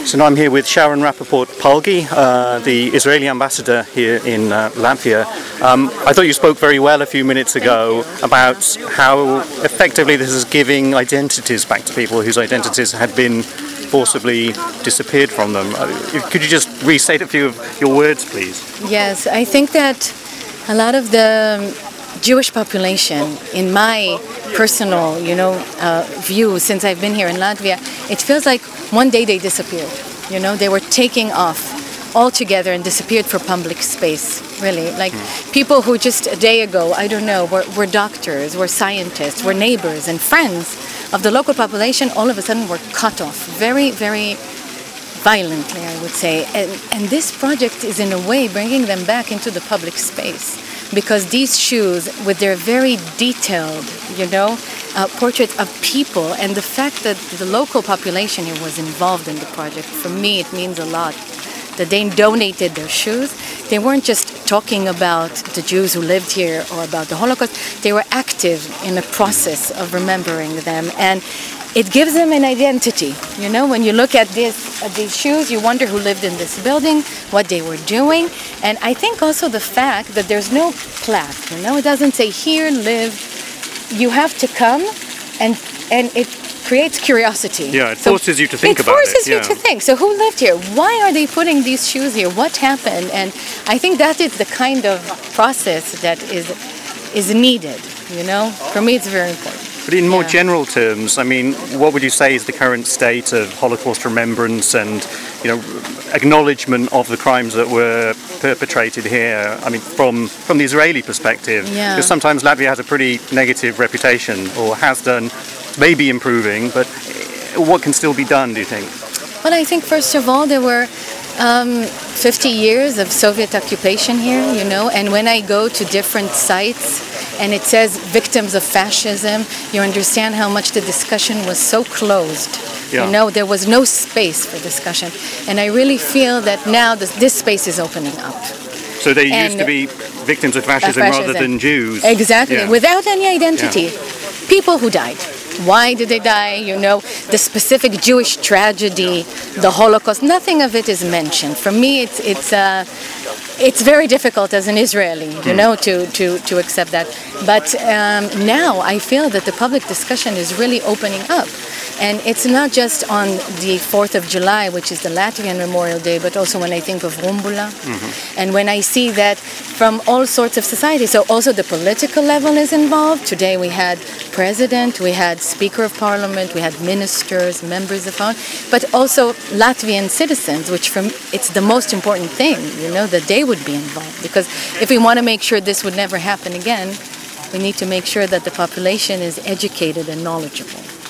So now I'm here with Sharon Rappaport-Palgi, the Israeli ambassador here in Latvia. I thought you spoke very well a few minutes ago about how effectively this is giving identities back to people whose identities had been forcibly disappeared from them. Could you just restate a few of your words, please? Yes, I think that a lot of the Jewish population, in my personal, view, since I've been here in Latvia, it feels like one day they disappeared. They were taking off altogether and disappeared for public space, really. Like people who just a day ago, were doctors, were scientists, were neighbors and friends of the local population, all of a sudden were cut off very, very violently, I would say. And this project is in a way bringing them back into the public space, because these shoes, with their very detailed, portraits of people, and the fact that the local population here was involved in the project, for me it means a lot. That they donated their shoes. They weren't just talking about the Jews who lived here or about the Holocaust. They were active in the process of remembering them, and it gives them an identity. When you look at these shoes, you wonder who lived in this building, what they were doing. And I think also the fact that there's no plaque, it doesn't say here live. You have to come, and it creates curiosity. Yeah, it forces you to think about it. It forces you to think. So who lived here? Why are they putting these shoes here? What happened? And I think that is the kind of process that is needed. For me, it's very important. But in more general terms, what would you say is the current state of Holocaust remembrance and, acknowledgement of the crimes that were perpetrated here? From the Israeli perspective, because sometimes Latvia has a pretty negative reputation, or has done. Maybe improving, but what can still be done, do you think? Well, I think first of all there were 50 years of Soviet occupation here, and when I go to different sites and it says victims of fascism, you understand how much the discussion was so closed. There was no space for discussion, and I really feel that now this space is opening up. So they used to be victims of fascism rather than Jews. Exactly, without any identity. People who died. Why did they die? The specific Jewish tragedy, the Holocaust, nothing of it is mentioned. For me, it's very difficult as an Israeli, to accept that. But now I feel that the public discussion is really opening up. And it's not just on the 4th of July, which is the Latvian Memorial Day, but also when I think of Rumbula, and when I see that from all sorts of societies. So also the political level is involved. Today we had president, we had speaker of parliament, we had ministers, members of parliament, but also Latvian citizens, which it's the most important thing, that they would be involved. Because if we want to make sure this would never happen again, we need to make sure that the population is educated and knowledgeable.